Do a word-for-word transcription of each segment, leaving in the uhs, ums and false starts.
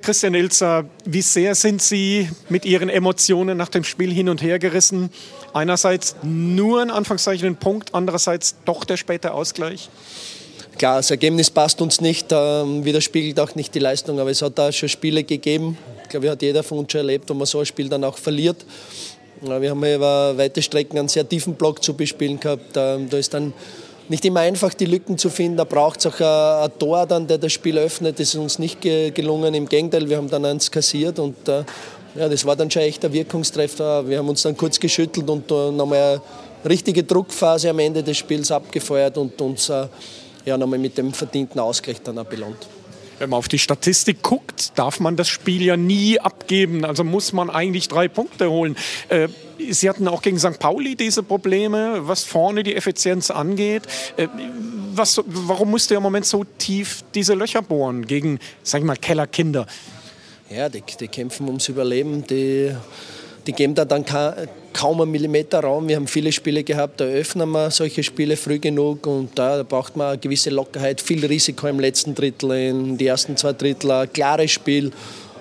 Christian Ilzer, wie sehr sind Sie mit Ihren Emotionen nach dem Spiel hin und her gerissen? Einerseits nur in Anführungszeichen ein Punkt, andererseits doch der späte Ausgleich? Klar, das Ergebnis passt uns nicht, ähm, widerspiegelt auch nicht die Leistung, aber es hat da schon Spiele gegeben. Ich glaube, hat jeder von uns schon erlebt, wo man so ein Spiel dann auch verliert. Wir haben über weite Strecken einen sehr tiefen Block zu bespielen gehabt. Da ist dann nicht immer einfach, die Lücken zu finden. Da braucht es auch ein Tor, dann, der das Spiel öffnet. Das ist uns nicht gelungen. Im Gegenteil, wir haben dann eins kassiert. Und ja, das war dann schon echt ein Wirkungstreffer. Wir haben uns dann kurz geschüttelt und nochmal eine richtige Druckphase am Ende des Spiels abgefeuert und uns ja, nochmal mit dem verdienten Ausgleich dann auch belohnt. Wenn man auf die Statistik guckt, darf man das Spiel ja nie abgeben. Also muss man eigentlich drei Punkte holen. Äh, Sie hatten auch gegen Sankt Pauli diese Probleme, was vorne die Effizienz angeht. Äh, was, warum musst du im Moment so tief diese Löcher bohren gegen, sag ich mal, Kellerkinder? Ja, die, die kämpfen ums Überleben. Die, die geben da dann ka kaum einen Millimeter Raum. Wir haben viele Spiele gehabt, da öffnen wir solche Spiele früh genug und da braucht man eine gewisse Lockerheit, viel Risiko im letzten Drittel, in die ersten zwei Drittel, ein klares Spiel.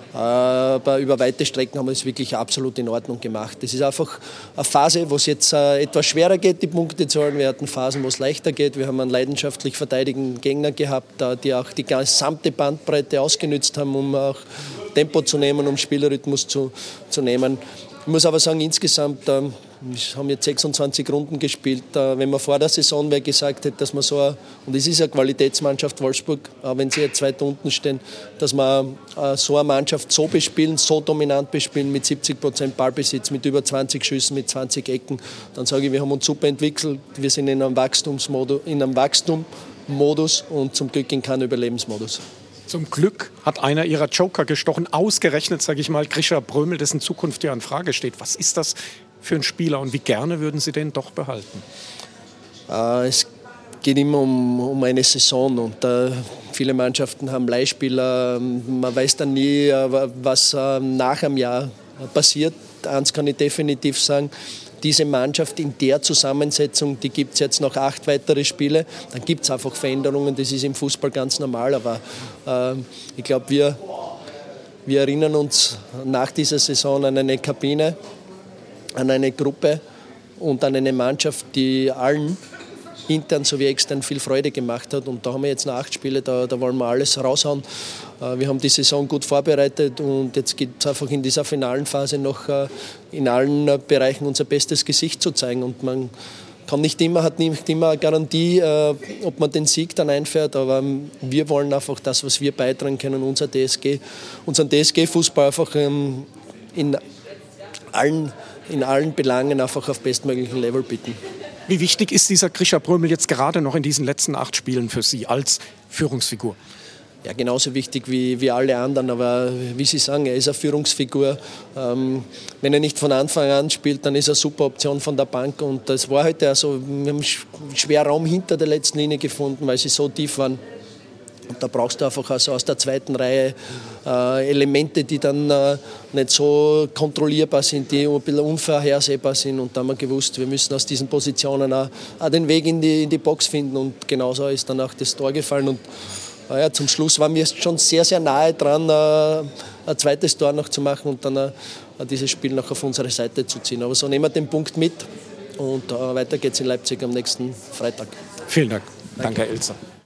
Aber über weite Strecken haben wir es wirklich absolut in Ordnung gemacht. Das ist einfach eine Phase, wo es jetzt etwas schwerer geht, die Punkte zu holen. Wir hatten Phasen, wo es leichter geht. Wir haben einen leidenschaftlich verteidigenden Gegner gehabt, die auch die gesamte Bandbreite ausgenutzt haben, um auch Tempo zu nehmen, um Spielrhythmus zu, zu nehmen. Ich muss aber sagen, insgesamt ähm, wir haben jetzt sechsundzwanzig Runden gespielt. Äh, wenn man vor der Saison wer gesagt hätte, dass man so, eine, und es ist eine Qualitätsmannschaft Wolfsburg, auch wenn sie jetzt weit unten stehen, dass man äh, so eine Mannschaft so bespielen, so dominant bespielen, mit siebzig Prozent Ballbesitz, mit über zwanzig Schüssen, mit zwanzig Ecken, dann sage ich, wir haben uns super entwickelt. Wir sind in einem Wachstumsmodus, in einem Wachstummodus und zum Glück in keinem Überlebensmodus. Zum Glück hat einer ihrer Joker gestochen, ausgerechnet, sage ich mal, Grisha Prömel, dessen Zukunft ja in Frage steht. Was ist das für ein Spieler und wie gerne würden Sie den doch behalten? Äh, es geht immer um, um eine Saison und äh, viele Mannschaften haben Leihspieler. Man weiß dann nie, äh, was äh, nach einem Jahr passiert. Eins kann ich definitiv sagen. Diese Mannschaft in der Zusammensetzung, die gibt es jetzt noch acht weitere Spiele. Dann gibt es einfach Veränderungen, das ist im Fußball ganz normal. Aber äh, ich glaube, wir, wir erinnern uns nach dieser Saison an eine Kabine, an eine Gruppe und an eine Mannschaft, die allen intern sowie extern viel Freude gemacht hat. Und da haben wir jetzt noch acht Spiele, da, da wollen wir alles raushauen. Wir haben die Saison gut vorbereitet und jetzt geht es einfach in dieser finalen Phase noch in allen Bereichen unser bestes Gesicht zu zeigen. Und man kann nicht immer, hat nicht immer eine Garantie, ob man den Sieg dann einfährt, aber wir wollen einfach das, was wir beitragen können, unser D S G, unseren D S G-Fußball einfach in allen, in allen Belangen einfach auf bestmöglichen Level bieten. Wie wichtig ist dieser Grisha Prömel jetzt gerade noch in diesen letzten acht Spielen für Sie als Führungsfigur? Ja, genauso wichtig wie, wie alle anderen, aber wie Sie sagen, er ist eine Führungsfigur. Ähm, wenn er nicht von Anfang an spielt, dann ist er eine super Option von der Bank und das war heute also, wir haben schwer Raum hinter der letzten Linie gefunden, weil sie so tief waren. Und da brauchst du einfach also aus der zweiten Reihe äh, Elemente, die dann äh, nicht so kontrollierbar sind, die ein bisschen unvorhersehbar sind. Und da haben wir gewusst, wir müssen aus diesen Positionen auch, auch den Weg in die, in die Box finden. Und genauso ist dann auch das Tor gefallen. Und äh, ja, zum Schluss waren wir schon sehr, sehr nahe dran, äh, ein zweites Tor noch zu machen und dann äh, dieses Spiel noch auf unsere Seite zu ziehen. Aber so nehmen wir den Punkt mit und äh, weiter geht's in Leipzig am nächsten Freitag. Vielen Dank. Danke, Danke Herr Ilzer.